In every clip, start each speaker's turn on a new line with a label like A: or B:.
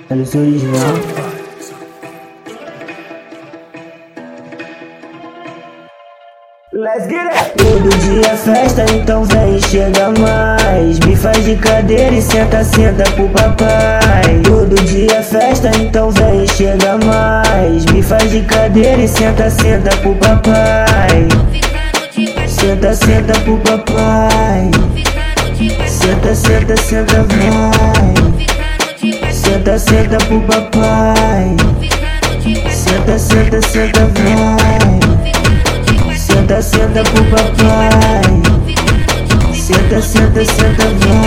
A: Eles original. Let's get it! Todo dia é festa, então vem e chega mais. Me faz de cadeira e senta, senta pro papai. Todo dia é festa, então vem e chega mais. Me faz de cadeira e senta, senta pro papai. Senta, senta pro papai. Senta, senta, senta, vai. Senta, senta pro papai. Senta, senta, senta, vai. Senta, senta pro papai. Senta, senta, senta,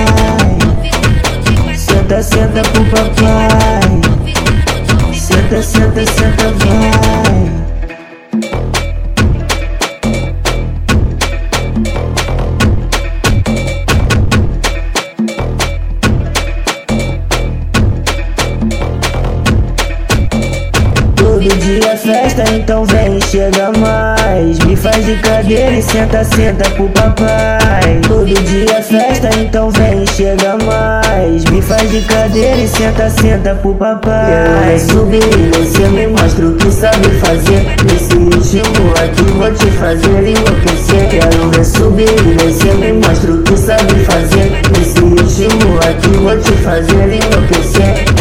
A: vai. Senta, senta pro papai. Senta, senta, senta, vai. Todo dia é festa, então vem e chega mais. Me faz de cadeira e senta, senta pro papai. Todo dia é festa, então vem e chega mais. Me faz de cadeira e senta, senta pro papai. Eu vou subir e você me mostra o que sabe fazer. Nesse ritmo aqui vou te fazer enlouquecer. Quero ver subir e você me mostra o que sabe fazer. Nesse ritmo aqui vou te fazer enlouquecer.